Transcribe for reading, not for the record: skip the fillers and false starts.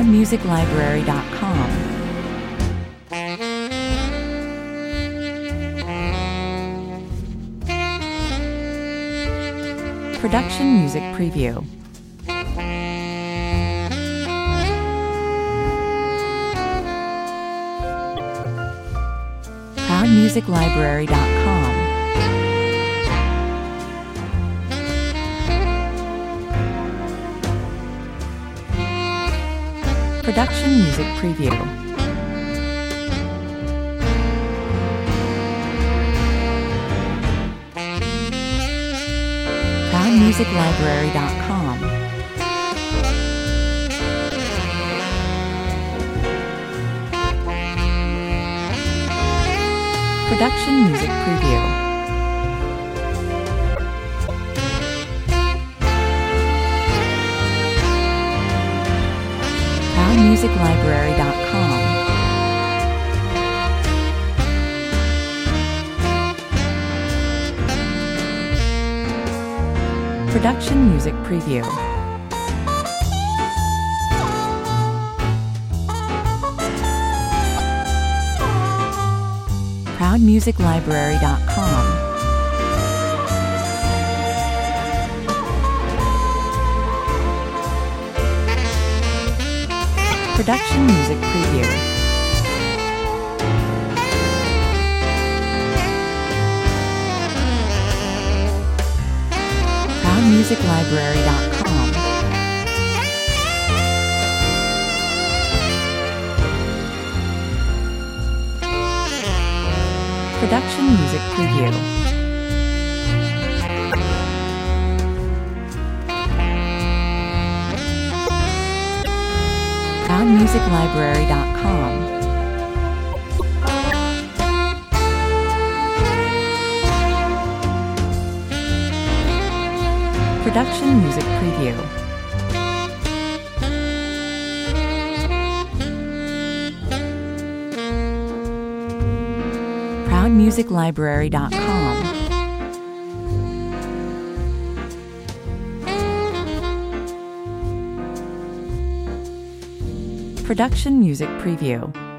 ProudMusicLibrary.com. Production Music Preview. ProudMusicLibrary.com. Production Music Preview. ProudMusicLibrary.com. Production Music Preview. ProudMusicLibrary.com. Production Music Preview. ProudMusicLibrary.com. Production Music Preview. ProudMusicLibrary.com. Production Music Preview. ProudMusicLibrary.com. Production Music Preview. ProudMusicLibrary.com. Production Music Preview.